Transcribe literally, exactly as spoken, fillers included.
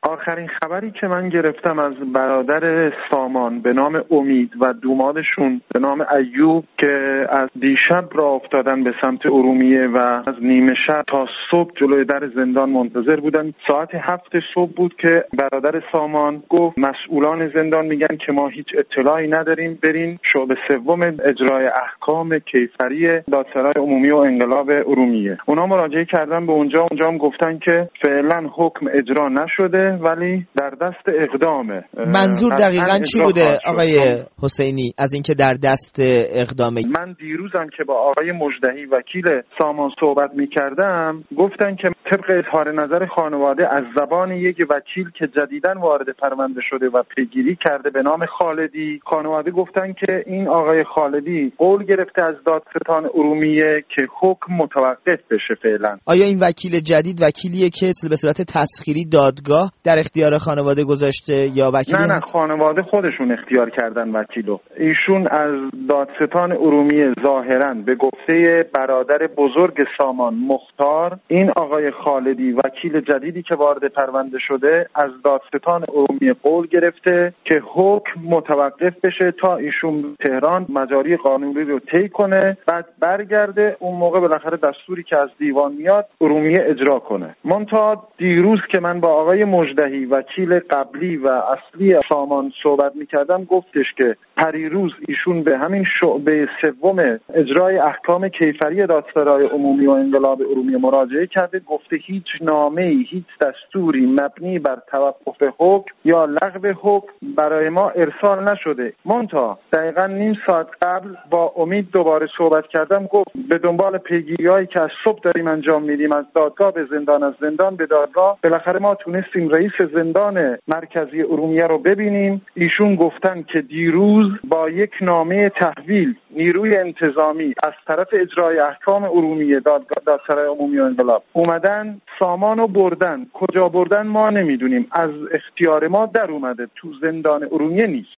آخرین خبری که من گرفتم از برادر سامان به نام امید و دومادشون به نام ایوب که از دیشب راه افتادن به سمت ارومیه و از نیمه شب تا صبح جلوی در زندان منتظر بودن. ساعت هفت صبح بود که برادر سامان گفت مسئولان زندان میگن که ما هیچ اطلاعی نداریم، برین شعبه سوم اجرای احکام کیفری دادسرای عمومی و انقلاب ارومیه. اونا مراجعه کردن به اونجا، اونجا هم گفتن که فعلا حکم اجرا نشده ولی در دست اقدامه. منظور دقیقاً چی بوده آقای حسینی از اینکه در دست اقدامه؟ من دیروزم که با آقای مجدهی وکیل سامان صحبت می‌کردم گفتن که طبق اظهار نظر خانواده از زبان یک وکیل که جدیداً وارد پرونده شده و پیگیری کرده به نام خالدی، خانواده گفتن که این آقای خالدی قول گرفته از دادستان ارومیه که حکم متوقف بشه فعلا. آیا این وکیل جدید وکیلیه که به صورت تسخیری دادگاه در اختیار خانواده گذاشته یا وکیل؟ نه نه خانواده خودشون اختیار کردن وکیلو. ایشون از دادستان ارومیه ظاهراً به گفته برادر بزرگ سامان مختار، این آقای خالدی وکیل جدیدی که وارد پرونده شده از دادستان ارومیه قول گرفته که حکم متوقف بشه تا ایشون تهران مجاری قانونی رو طی کنه، بعد برگرده، اون موقع بالاخره دستوری که از دیوان میاد ارومیه اجرا کنه. منتها دیروز که من با آقای مجدهی وکیل قبلی و اصلی سامان صحبت میکردم گفتش که پریروز ایشون به همین شعبه سوم اجرای احکام کیفری دادسرای عمومی و انقلاب ارومیه مراجعه کرده، گفته هیچ نامه‌ای، هیچ دستوری مبنی بر توقف حکم یا لغو حکم برای ما ارسال نشده. منتها دقیقاً نیم ساعت قبل با امید دوباره صحبت کردم، گفت به دنبال پیگیری‌هایی که از صبح داریم انجام میدیم، از دادگاه به زندان، از زندان به دادگاه، بالاخره ما تونستیم رئیس زندان مرکزی ارومیه رو ببینیم. ایشون گفتن که دیروز با یک نامه تحویل نیروی انتظامی از طرف اجرای احکام ارومیه دادگاه دادسرای عمومی و انقلاب اومدن سامانو بردن. کجا بردن ما نمیدونیم، از اختیار ما در اومده، تو زندان ارومیه نیست.